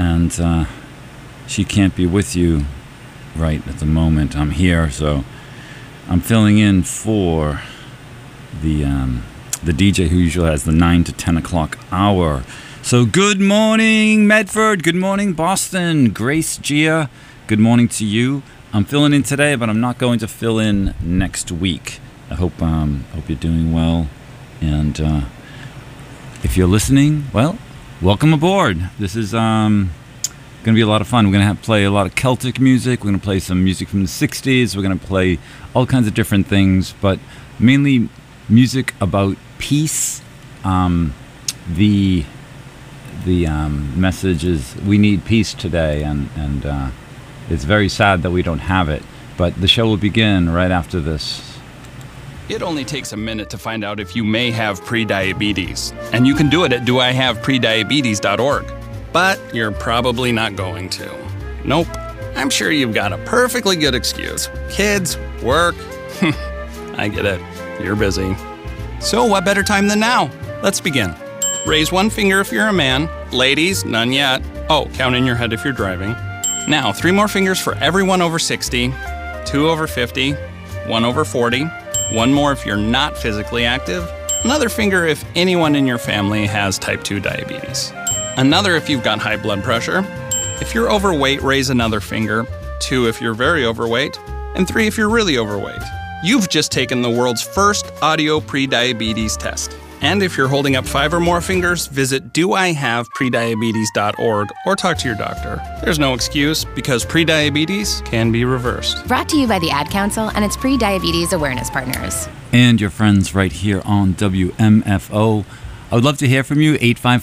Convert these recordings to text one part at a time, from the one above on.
and she can't be with you right at the moment. I'm here, so I'm filling in for the DJ who usually has the 9 to 10 o'clock hour. So good morning, Medford. Good morning, Boston. Grace Gia, good morning to you. I'm filling in today, but I'm not going to fill in next week. I hope you're doing well. And if you're listening, well, welcome aboard. This is going to be a lot of fun. We're going to play a lot of Celtic music. We're going to play some music from the 60s. We're going to play all kinds of different things, but mainly music about peace. The message is we need peace today, and it's very sad that we don't have it. But the show will begin right after this. It only takes a minute to find out if you may have prediabetes, and you can do it at doihaveprediabetes.org. But you're probably not going to. Nope. I'm sure you've got a perfectly good excuse. Kids, work. I get it. You're busy. So what better time than now? Let's begin. Raise one finger if you're a man. Ladies, none yet. Oh, count in your head if you're driving. Now, 3 more fingers for everyone over 60, 2 over 50, 1 over 40, 1 more if you're not physically active, another finger if anyone in your family has type 2 diabetes, another if you've got high blood pressure. If you're overweight, raise another finger, 2 if you're very overweight, and 3 if you're really overweight. You've just taken the world's first audio prediabetes test. And if you're holding up 5 or more fingers, visit doihaveprediabetes.org or talk to your doctor. There's no excuse because prediabetes can be reversed. Brought to you by the Ad Council and its pre-diabetes awareness partners. And your friends right here on WMFO. I would love to hear from you.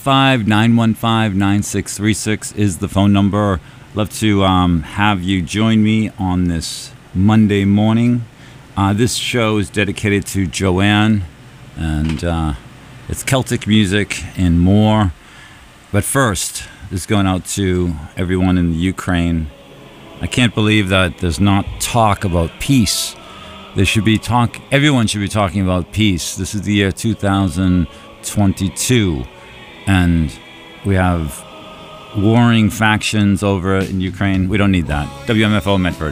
855-915-9636 is the phone number. I'd love to have you join me on this Monday morning. This show is dedicated to Joanne, and it's Celtic music and more. But first, this is going out to everyone in the Ukraine. I can't believe that there's not talk about peace. Everyone should be talking about peace. This is the year 2022, and we have warring factions over in Ukraine. We don't need that. WMFO Medford.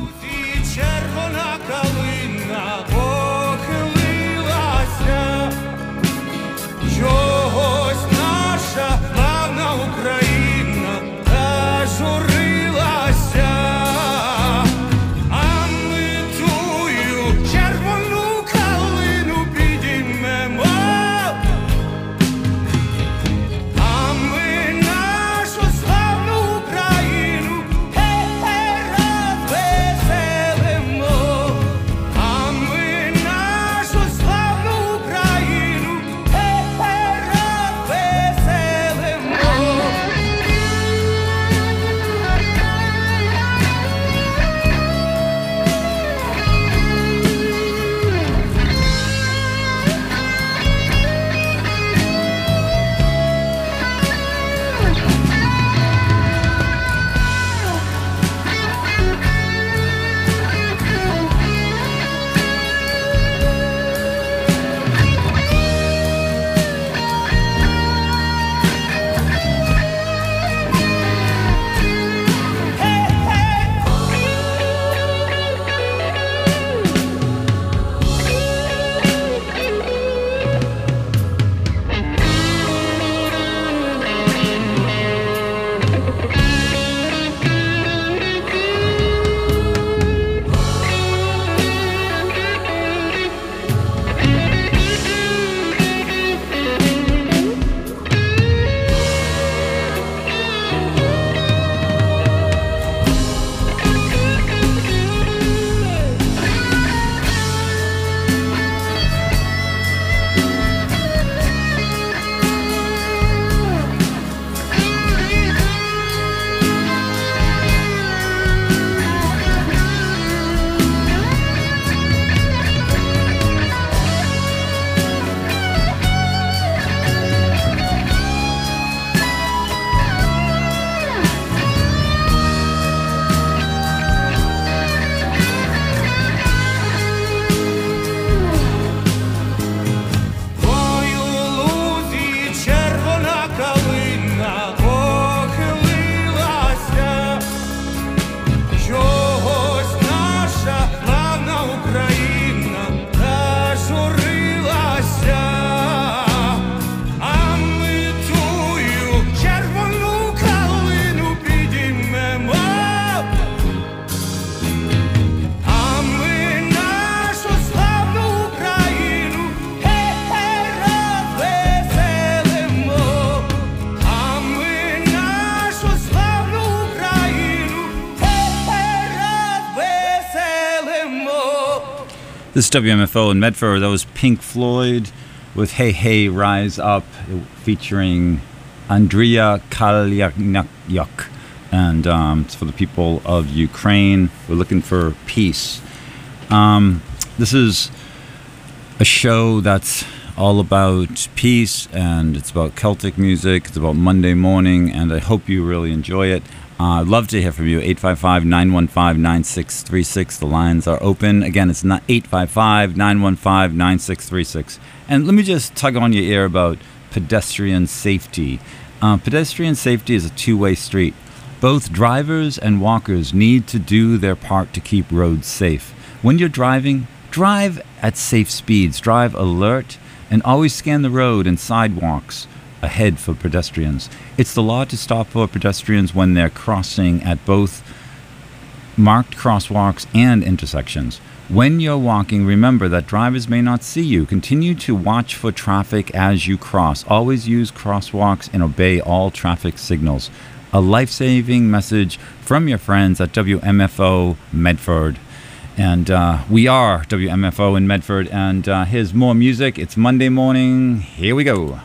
This is WMFO in Medford. That was Pink Floyd with Hey Hey Rise Up, featuring Andrea Kalyanyuk. And it's for the people of Ukraine. We're looking for peace. This is a show that's all about peace, and it's about Celtic music. It's about Monday morning, and I hope you really enjoy it. I'd love to hear from you. 855-915-9636. The lines are open. Again, it's not 855-915-9636. And let me just tug on your ear about pedestrian safety. Pedestrian safety is a two-way street. Both drivers and walkers need to do their part to keep roads safe. When you're driving, drive at safe speeds. Drive alert, and always scan the road and sidewalks ahead for pedestrians. It's the law to stop for pedestrians when they're crossing at both marked crosswalks and intersections. When you're walking, remember that drivers may not see you. Continue to watch for traffic as you cross. Always use crosswalks and obey all traffic signals. A life-saving message from your friends at WMFO Medford. And we are WMFO in Medford. And here's more music. It's Monday morning. Here we go.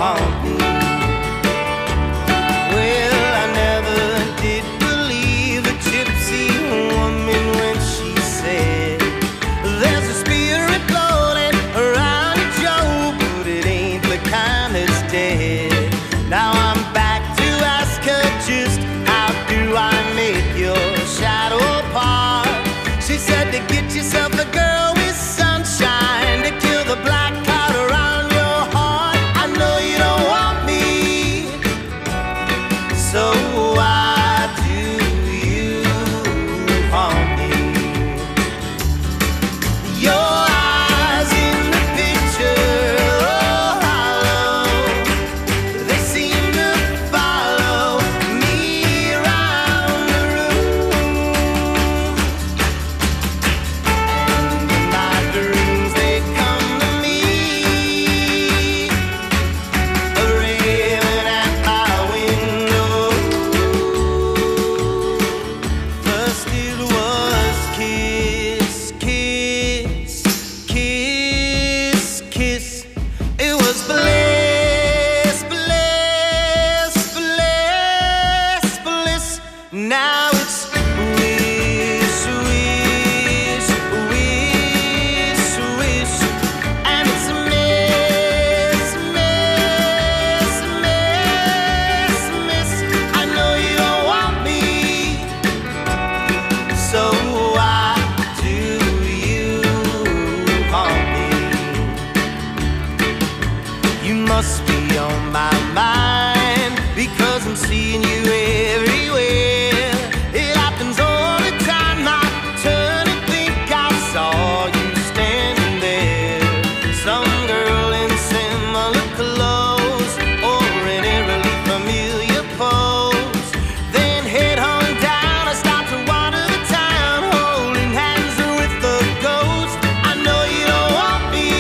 haunt me. Well, I never did believe a gypsy woman when she said there's a spirit floating around Joe, but it ain't the kind that's dead. Now I'm back to ask her just how do I make your shadow part? She said to get yourself a girl with sunshine to kill the black cloud around your heart. I know you don't want me, so why do you haunt me? Your eyes in the picture, oh hollow, they seem to follow me around the room. And in my dreams they come to me, raving at my window. First it was kiss, kiss, kiss, kiss. It was bliss, bliss, bliss, bliss. Now it's wish, wish, wish, wish. And it's a miss, miss, miss, miss. I know you don't want me, so why do you haunt me? You must be on my mind because I'm seeing you everywhere. It happens all the time. I turn and think I saw you standing there. Some girl in similar clothes or in a really familiar pose. Then head on down, I stop to wander the town, holding hands with the ghost. I know you don't want me,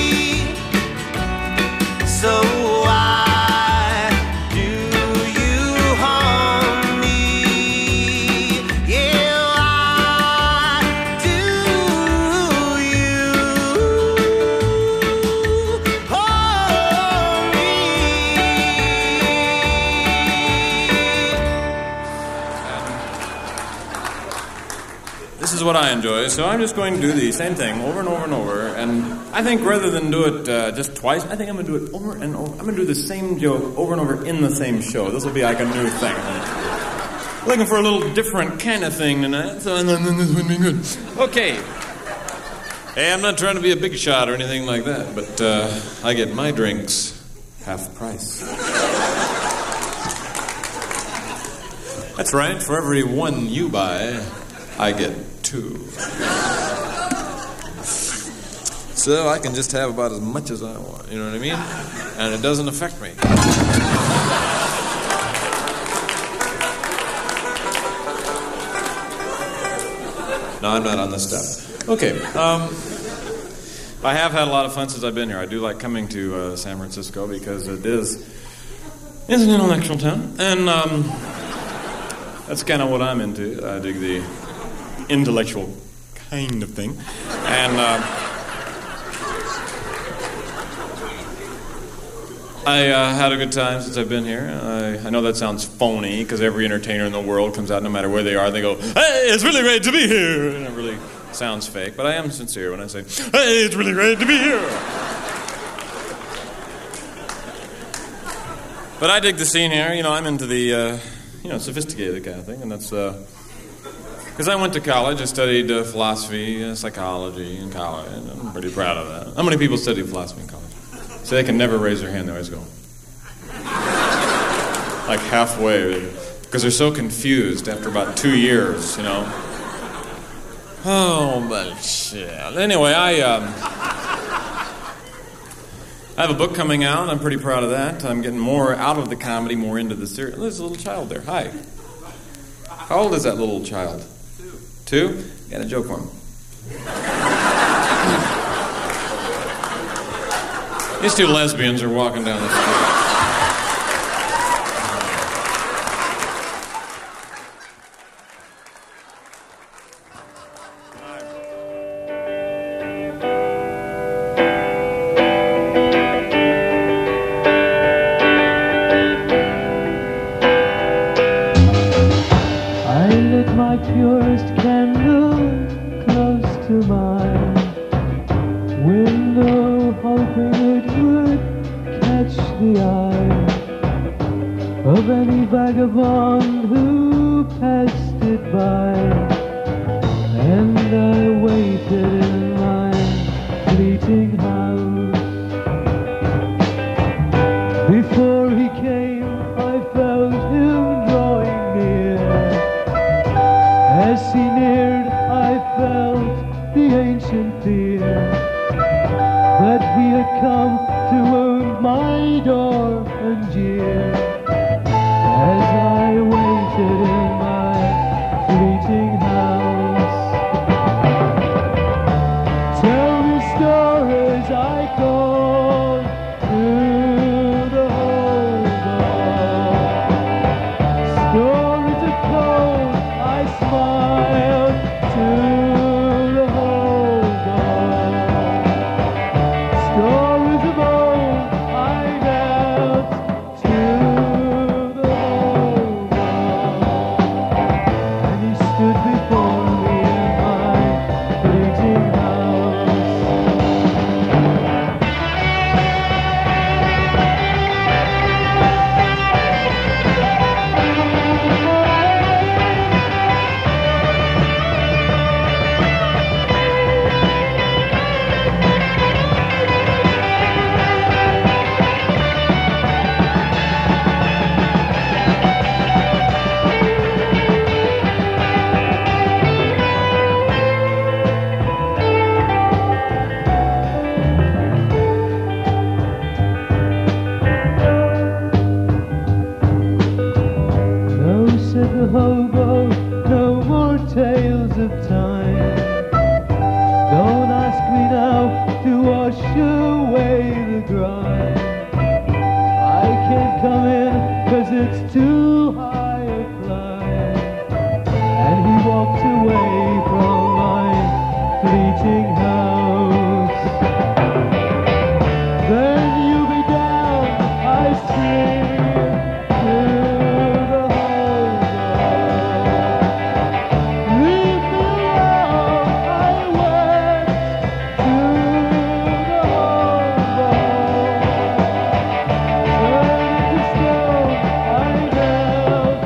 so why do you haunt me? Yeah, why do you haunt me? This is what I enjoy, so I'm just going to do the same thing over and over and over. And I think rather than do it just twice, I think I'm going to do it over and over. I'm going to do the same joke over and over in the same show. This will be like a new thing. I'm looking for a little different kind of thing tonight, so then this would be good. Okay. Hey, I'm not trying to be a big shot or anything like that, but I get my drinks half price. That's right. For every one you buy, I get two. So I can just have about as much as I want, you know what I mean? And it doesn't affect me. No, I'm not on this stuff. Okay. I have had a lot of fun since I've been here. I do like coming to San Francisco because it's an intellectual town. And that's kind of what I'm into. I dig the intellectual kind of thing. And I had a good time since I've been here. I know that sounds phony because every entertainer in the world comes out no matter where they are. They go, hey, it's really great to be here. And it really sounds fake, but I am sincere when I say, hey, it's really great to be here. But I dig the scene here. You know, I'm into the, sophisticated kind of thing, and that's because I went to college. I studied philosophy, psychology in college, and I'm pretty proud of that. How many people study philosophy in college? So they can never raise their hand. They always go like halfway because they're so confused after about 2 years, you know. Oh, but shit. Anyway, I have a book coming out. I'm pretty proud of that. I'm getting more out of the comedy, more into the serious. There's a little child there. Hi. How old is that little child? 2? Got a joke for him. These 2 lesbians are walking down the street. the eye of any vagabond who passed it by, and I waited in my fleeting house. Before he came, I felt him drawing near. As he neared, I felt the ancient fear that he had come to wound my door and jeer. As I waited in my fleeting house, tell me stories, I called to the hobo. Stories of cold, I smiled to the hobo. Stories of old, I knelt to the hobo. And he stood before me in my fleeting house. No, said the hobo, no more tales of time. Don't ask me now to wash away the grime. I can't come in 'cause it's too high a climb. And he walked away from my fleeting house. Then you be down, I sing to the hobo. Leave me alone, I went to the hobo. Turned to stone, I knelt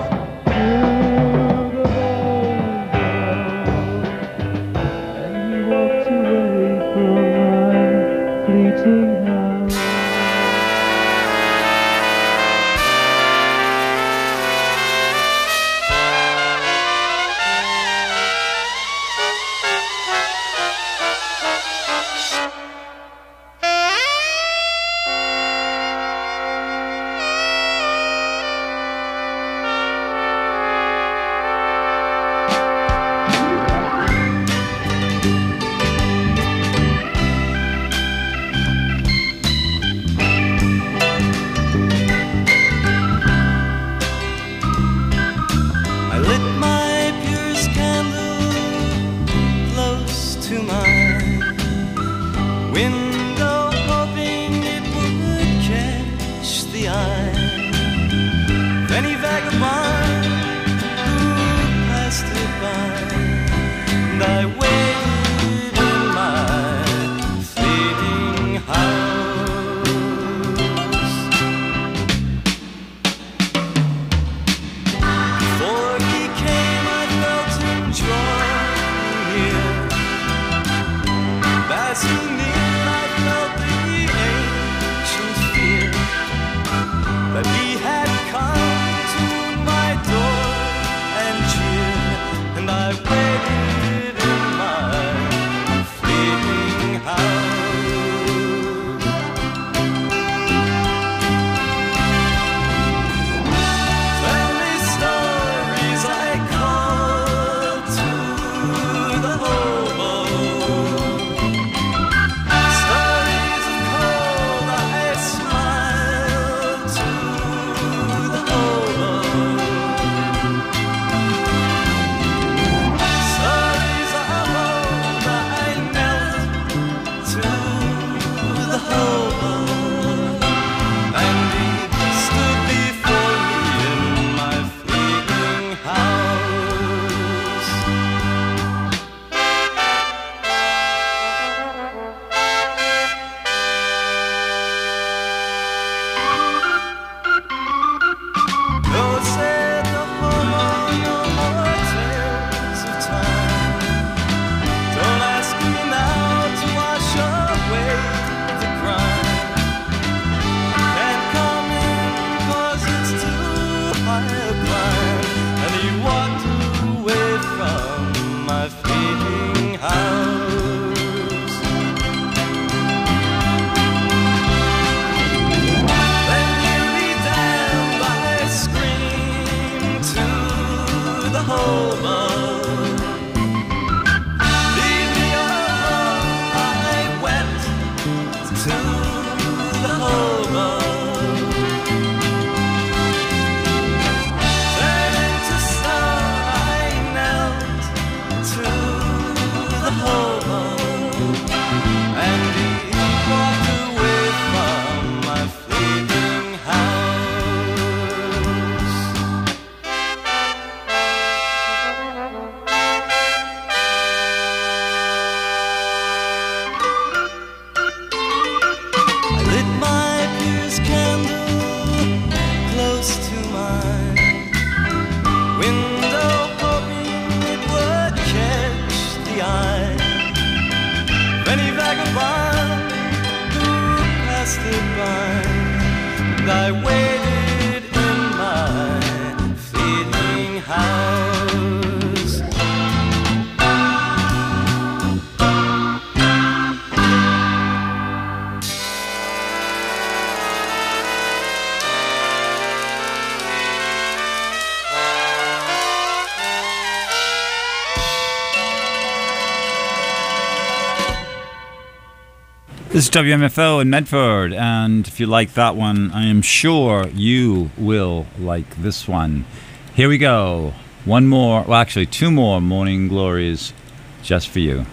candle close to mine. Window hoping it would catch the eye of any vagabond who passed it by. And I waited in my fleeting house. This is WMFO in Medford, and if you like that one, I am sure you will like this one. Here we go. One more, well, actually, two more Morning Glories just for you.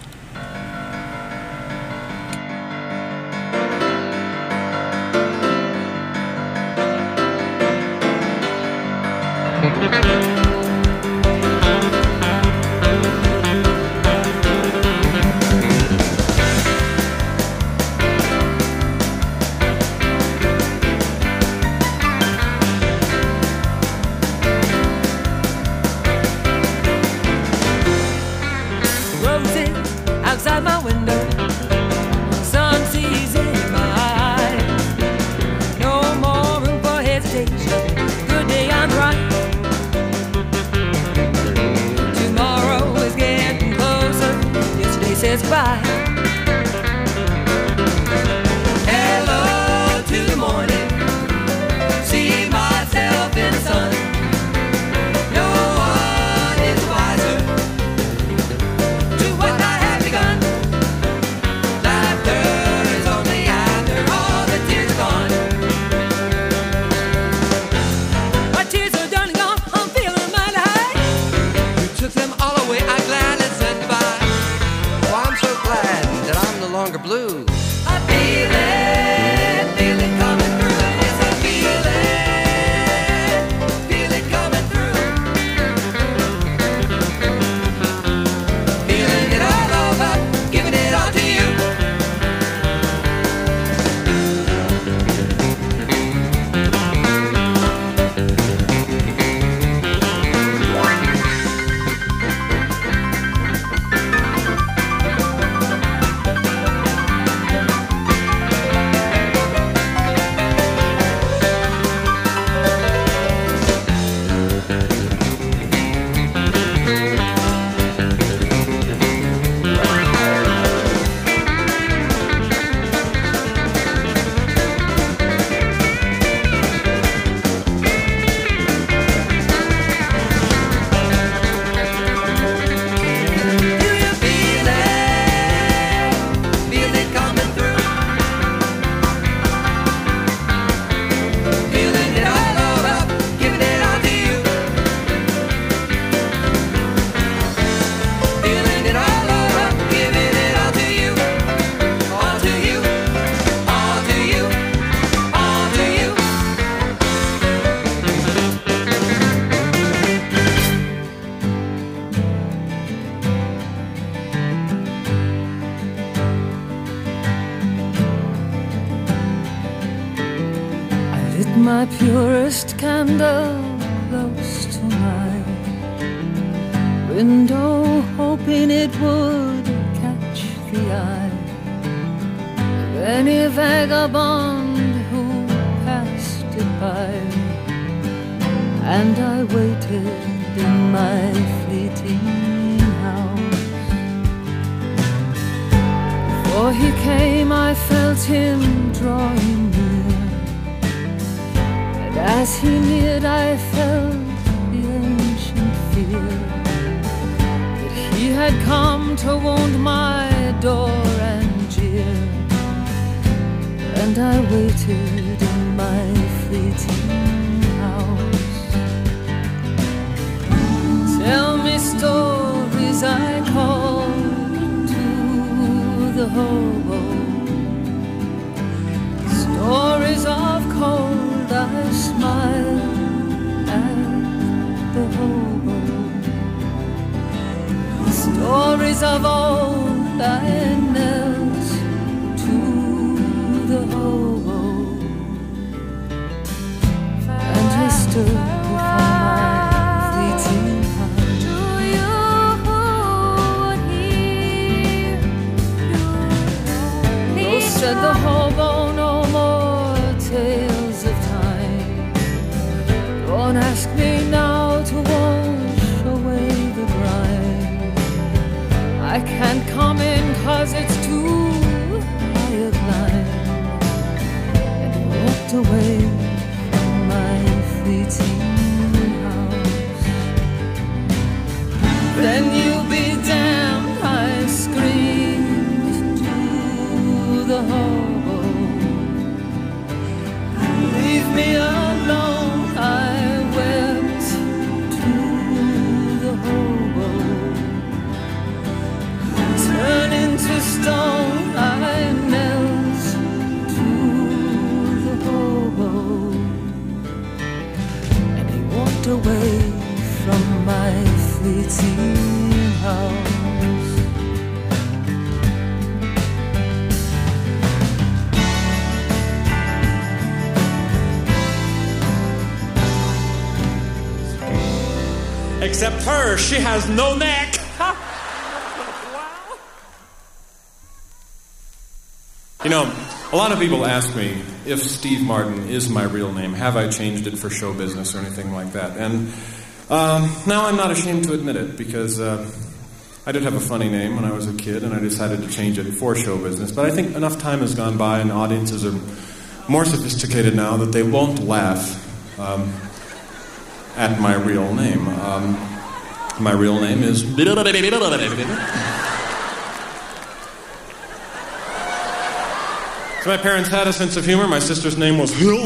Outside my window, sun sees in my eyes. No more room for hesitation. Good day, I'm right. Tomorrow is getting closer. Yesterday says goodbye. Hello to the morning. See myself in the sun. No one is wiser to what I have begun. Laughter is only after all the tears are gone. My tears are done and gone, I'm feeling mighty high. You took them all away, I gladly said goodbye. Oh, I'm so glad that I'm no longer blue. I feel it coming through. Yes, I feel it coming through. Feeling it all over, giving it all to you. Feel it coming through. Feeling it all over, giving it all to you. Feeling it all over, giving it all to you. All to you, all to you, all to you. I lit my purest candle close to my window, hoping it would catch the eye of any vagabond who passed it by. And I waited in my fleeting house. Before he came, I felt him drawing near. And as he neared, I felt the ancient fear that he had come to wound my door and jeer. And I waited in my fleeting house. Tell me stories, I called to the hobo. Stories of cold, I smiled at the hobo. Stories of old, I knelt to the hobo. closer before my fleeting heart. Do you would hear you? Oh, said the hobo, no more tales of time. Don't ask me now to wash away the grime. I can't come in 'cause it's too high a climb. And he walked away from my fleeting house. Then you'll be damned, I screamed to the hobo. Leave me alone, I wept to the hobo. Turn into stone, I knelt to the hobo. And he walked away from my fleeting house. Except her, she has no neck. You know, a lot of people ask me if Steve Martin is my real name. Have I changed it for show business or anything like that? And now I'm not ashamed to admit it, because I did have a funny name when I was a kid, and I decided to change it for show business. But I think enough time has gone by, and audiences are more sophisticated now that they won't laugh at my real name. My real name is... So my parents had a sense of humor. My sister's name was Hill.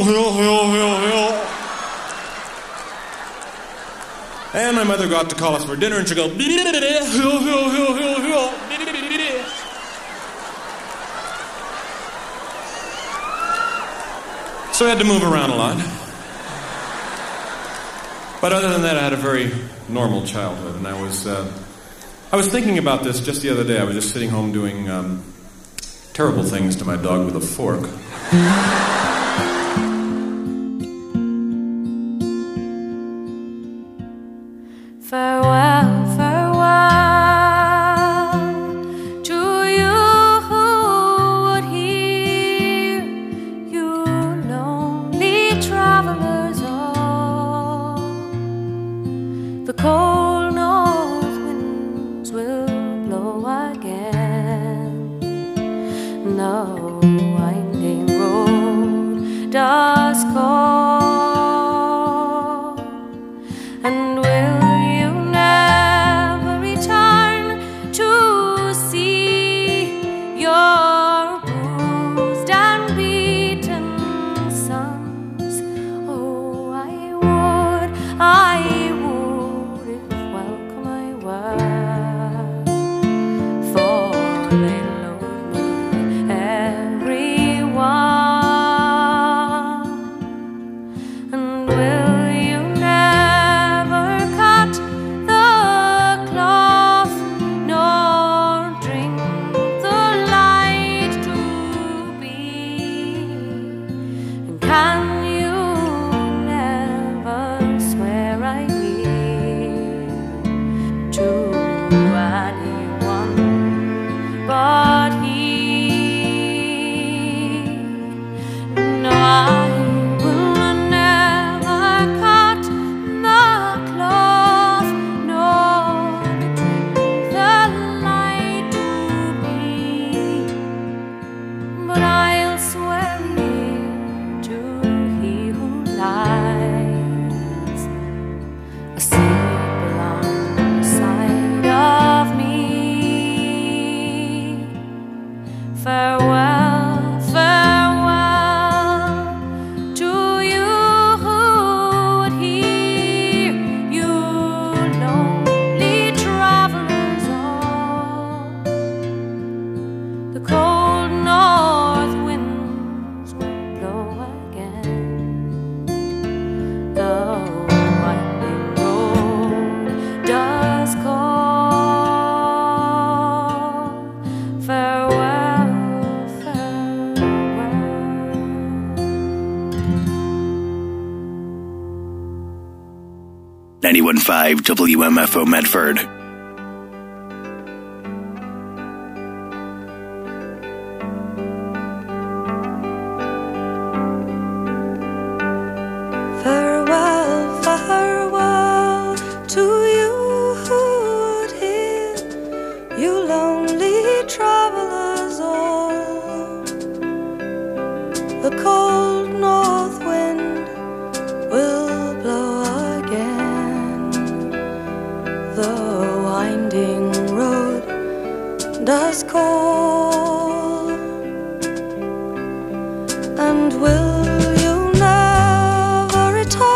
And my mother got to call us for dinner, and she'd go... Hill. So I had to move around a lot. But other than that, I had a very normal childhood, and I was thinking about this just the other day. I was just sitting home doing terrible things to my dog with a fork. Farewell, farewell to you who would hear, you lonely travelers all. The cold north winds will blow again. No winding road 91.5 WMFO Medford. Farewell, farewell to you, dear, you lonely travelers all. The cold north wind will blow again. The winding road does call, and will you never return?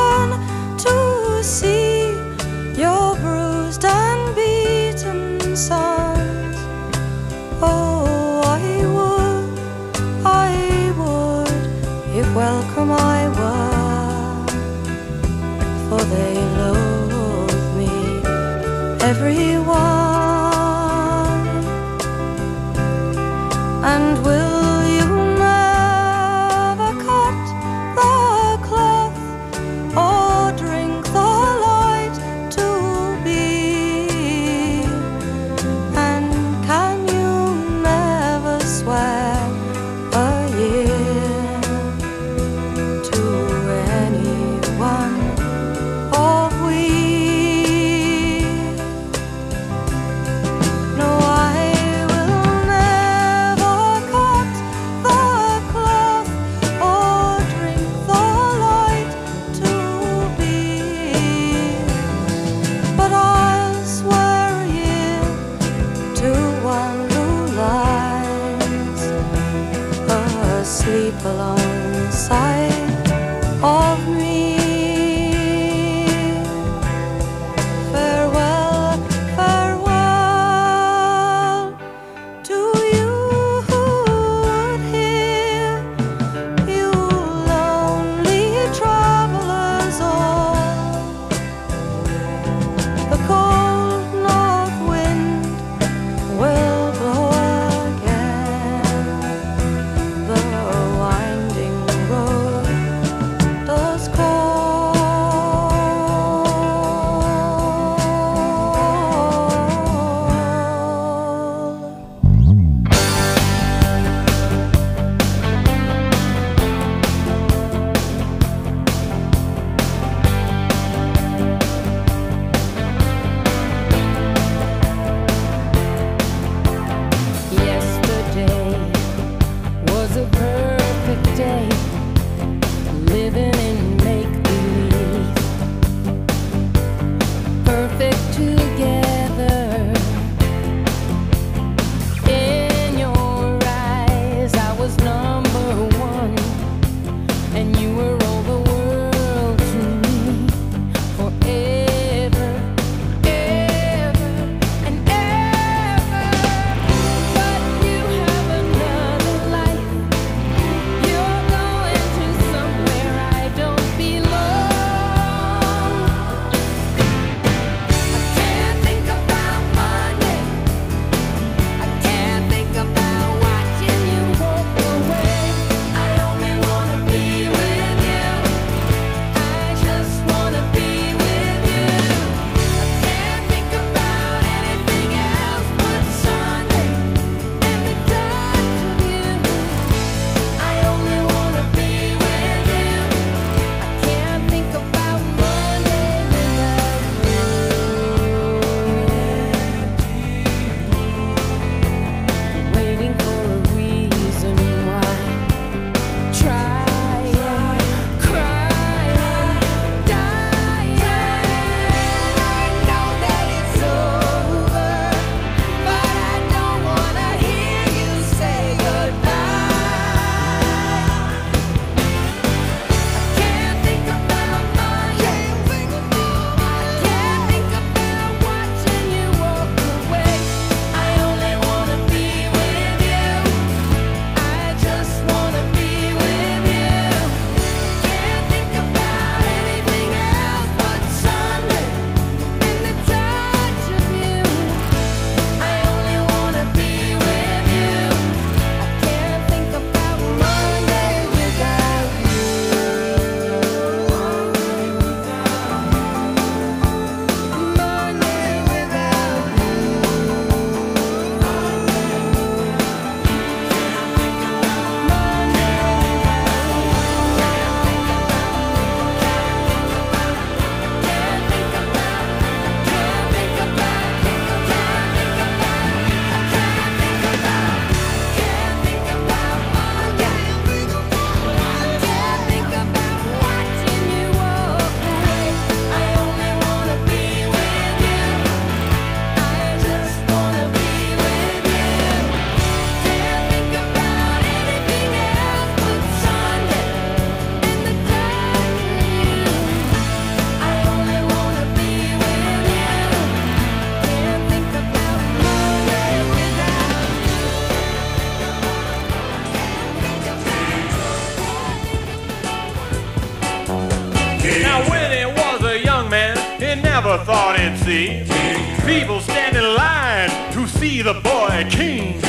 Now when he was a young man, he never thought he'd see people stand in line to see the boy king.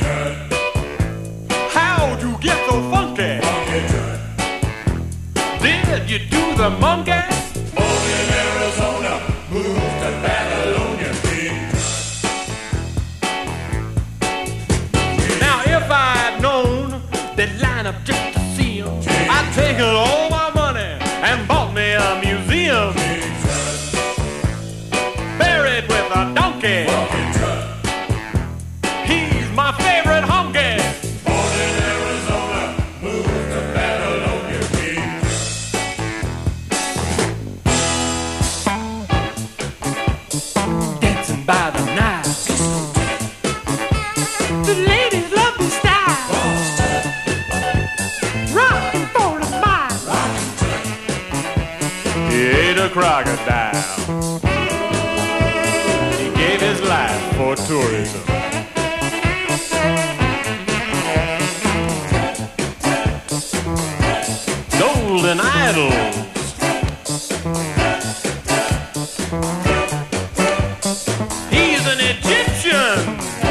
How'd you get so funky? Did you do the monkey? Born in Arizona, moved to Babylonia. Now if I'd known they'd line up just to see him, I'd taken all my money and bought me a museum. Buried with a donkey. He's my favorite honky. Born in Arizona, moved to Babylonia. Dancing by the night. The ladies love the style. Rockin' for the mile. He ate a crocodile. He gave his life for tourism. Golden idols. He's an Egyptian.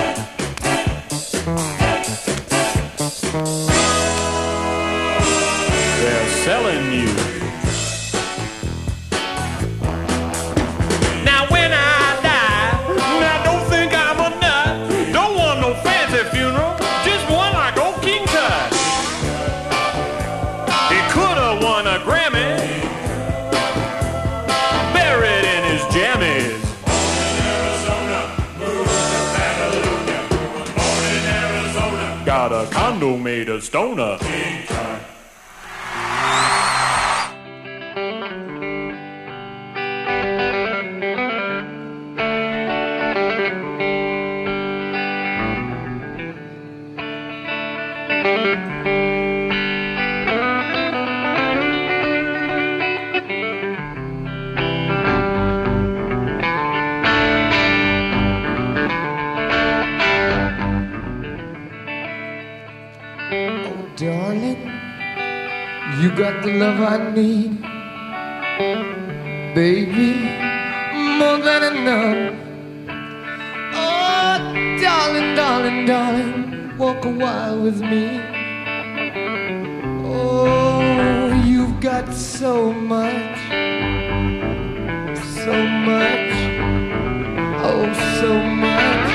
They're selling you. Now when I die, now don't think I'm a nut. Don't want no fancy funeral, just one like old King Tut. He coulda won a Grammy, buried in his jammies. Got a condo made of stoner. Darling, you got the love I need. Baby, more than enough. Oh, darling, darling, darling, walk a while with me. Oh, you've got so much, so much, oh, so much.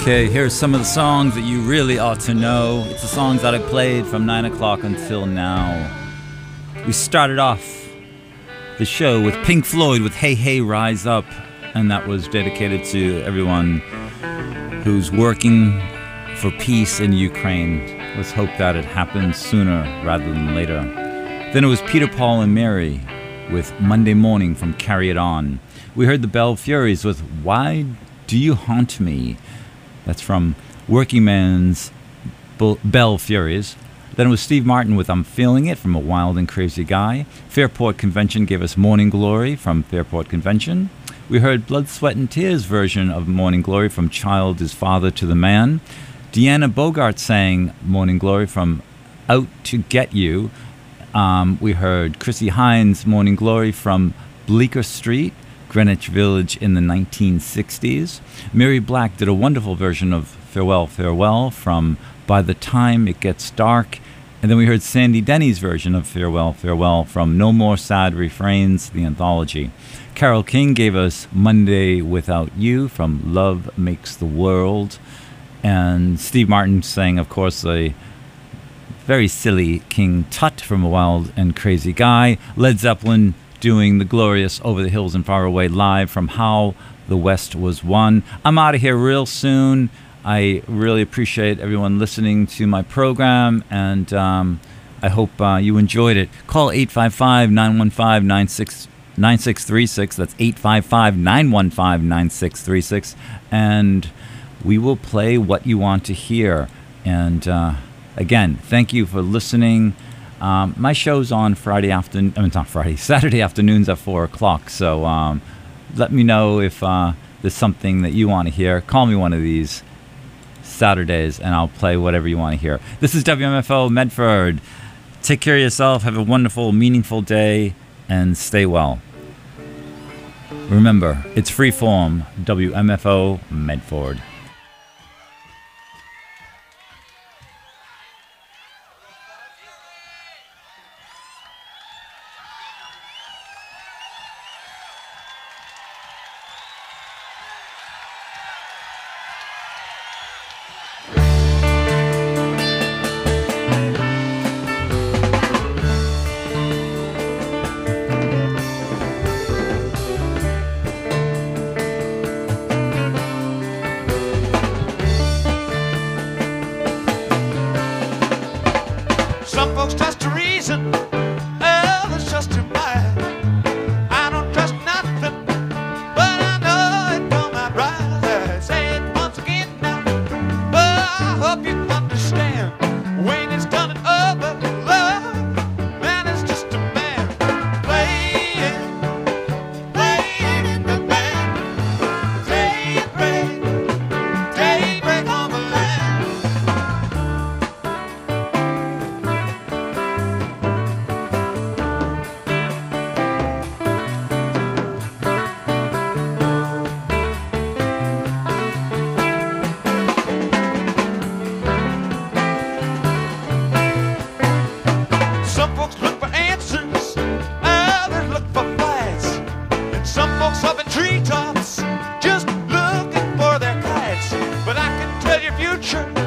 Okay, here's some of the songs that you really ought to know. It's the songs that I played from 9 o'clock until now. We started off the show with Pink Floyd with Hey Hey Rise Up, and that was dedicated to everyone who's working for peace in Ukraine. Let's hope that it happens sooner rather than later. Then it was Peter, Paul and Mary with Monday Morning from Carry It On. We heard the Bell Furies with Why Do You Haunt Me? That's from Working Man's Bell Furies. Then it was Steve Martin with I'm Feeling It from A Wild and Crazy Guy. Fairport Convention gave us Morning Glory from Fairport Convention. We heard Blood, Sweat and Tears version of Morning Glory from Child is Father to the Man. Deanna Bogart sang Morning Glory from Out to Get You. We heard Chrissy Hines Morning Glory from Bleecker Street, Greenwich Village in the 1960s. Mary Black did a wonderful version of Farewell, Farewell from By the Time It Gets Dark. And then we heard Sandy Denny's version of Farewell, Farewell from No More Sad Refrains, the anthology. Carole King gave us Monday Without You from Love Makes the World. And Steve Martin sang, of course, a very silly King Tut from A Wild and Crazy Guy. Led Zeppelin doing the glorious Over the Hills and Far Away live from How the West Was Won. I'm out of here real soon. I really appreciate everyone listening to my program, and I hope you enjoyed it. Call 855-915-9636. That's 855-915-9636. And we will play what you want to hear. And again, thank you for listening. My show's on Saturday afternoons at 4 o'clock. So let me know if there's something that you want to hear. Call me one of these Saturdays and I'll play whatever you want to hear. This is WMFO Medford. Take care of yourself. Have a wonderful, meaningful day and stay well. Remember, it's freeform. WMFO Medford. Some folks trust to reason, others trust to mind. I don't trust nothing, but I know it don't my right. I say it once again now, but I hope you understand. When it's done and over, love, man is just a man playing in the band. Daybreak on the land. Some folks look for answers, others look for fights, and some folks up in treetops just looking for their kites. But I can tell your future